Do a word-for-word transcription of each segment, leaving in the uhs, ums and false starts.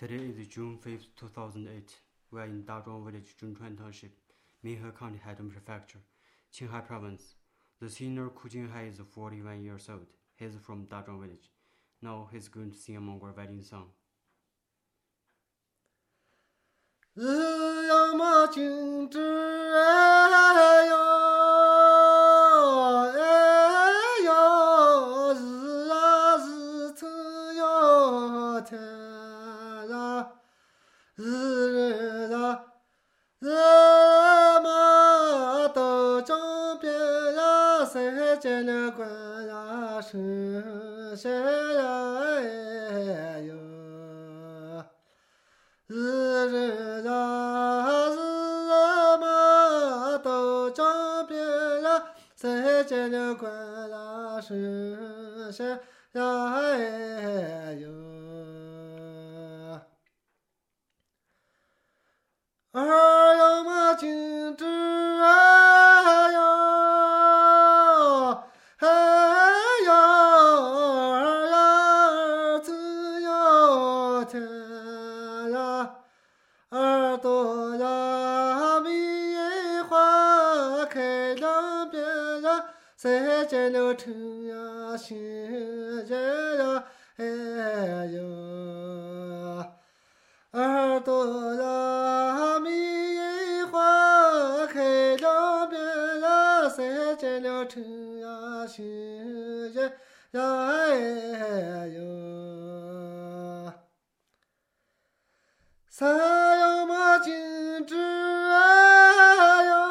Today is June fifth, two thousand eight. We are in Dazhuang Village, Zhongchuan Township, Minhe County, Haidong Prefecture, Qinghai Province. The senior Ku Jinghai is forty-one years old. He is from Dazhuang Village. Now he is going to sing a Mongol wedding song. 日呀嘛景致哎哟哎哟，日啊日出哟天呀，日日啊日嘛都江边呀，谁见了关呀是谁呀哎哟。日日呀日嘛都江边呀，谁见了关呀是谁呀哎哟。二呀嘛景致哎哟哎哟，二呀儿子哟天呀，耳朵呀蜜花开两边呀，谁见了城呀心热呀哎哟。耳朵呀蜜花开两边呀，谁见了城呀心热呀哎哟。三呀嘛景致哎哟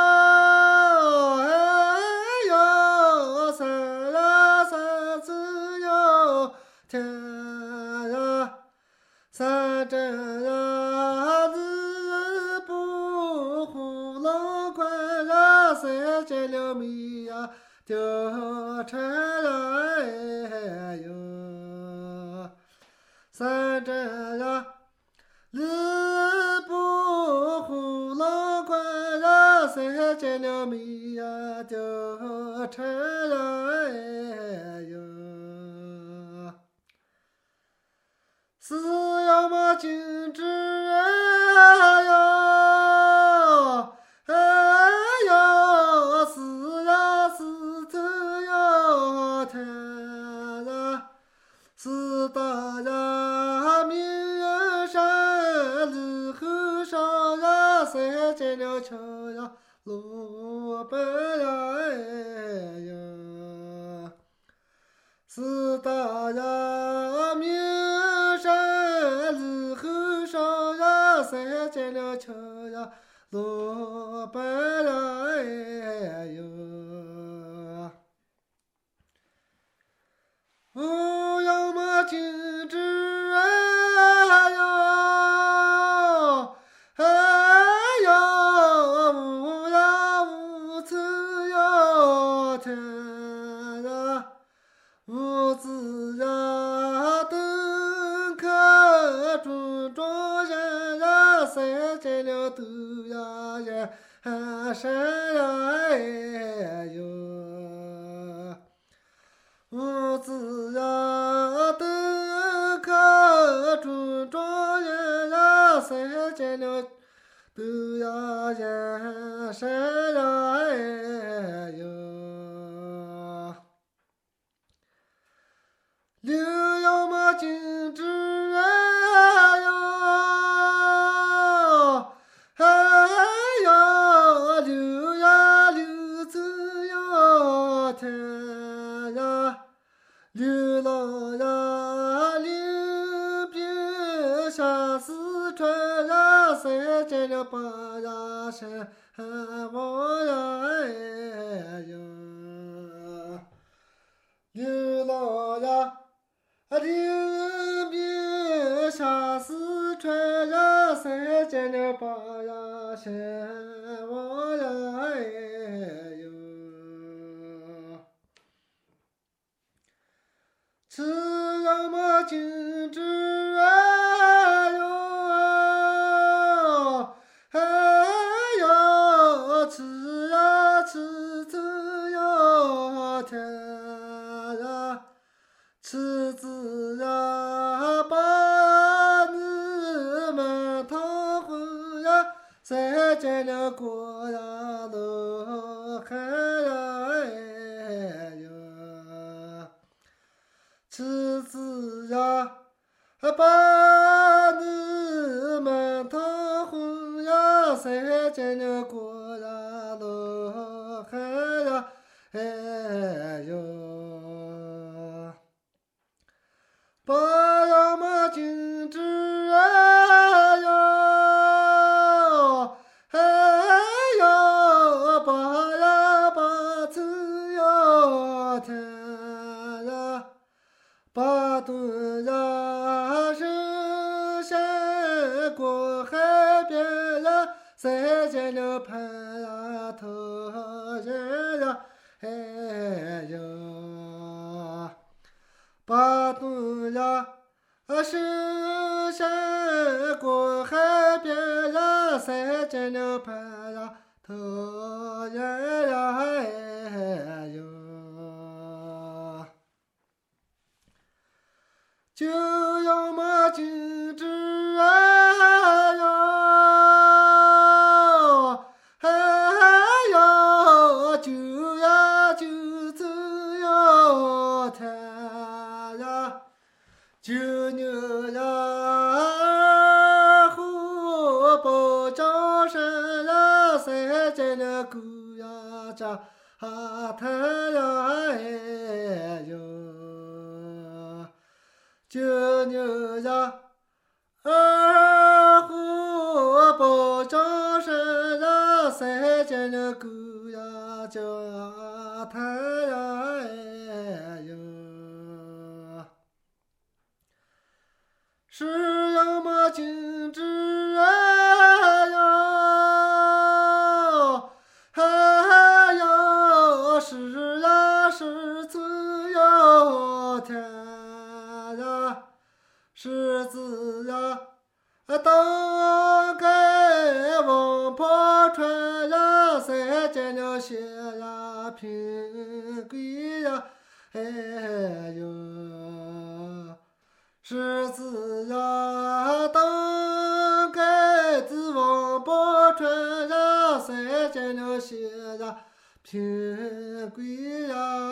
哎哟，三呀三子哟天呀，三针呀日不呼龙关呀，谁见了米呀丢成呀哎哟。三针呀日不呼龙关呀，谁见了米呀丢成呀哎哟。四呀嘛景致哎哟哎哟，四呀四子哟天呀，四大呀名山日后上呀，谁见了桥呀路奔呀哎哟。四大呀名山日后上呀，谁见了桥呀路奔呀哎哟。五呀嘛景致哎哟哎哟，五呀五次哟天呀，五子呀登科中庄人呀，谁见了都呀人山呀哎哟。五子呀登科中庄人呀，谁见了都呀人山呀哎哟。六呀嘛景致哎哟哎哟，六呀六子哟天呀，六郎呀六边下四川呀，谁见了八呀山王呀哎哟。六郎呀六边下四川呀，谁见了八呀山王呀哎哟。七呀嘛景致哎哟哎哟，七呀七子哟天呀，七子呀把你间的过呀乐海呀哎呀，妻子呀把你们头婚呀，三间的过呀乐海呀哎呀，把呀么金枝哎呀，哎呀，把呀把子呀天呀，把顿呀是山过海边呀，再见了盼呀头人呀，哎呀，把顿呀是山过海边呀，再见了盼呀头人呀，哎呀。就要么金枝哎呀，哎呀，就呀就走呀天呀，就牛呀二虎不张身呀，三见了狗呀家太呀哎呦。就牛呀二虎不张身呀，三见了狗呀叫太呀哎呦，是要么金枝哎呀，哎呀，是呀是村呀天。狮子呀，当该王婆穿呀，三见了血呀，平贵呀，哎呦，狮子呀，当该子王婆穿呀，三见了血呀，平贵呀。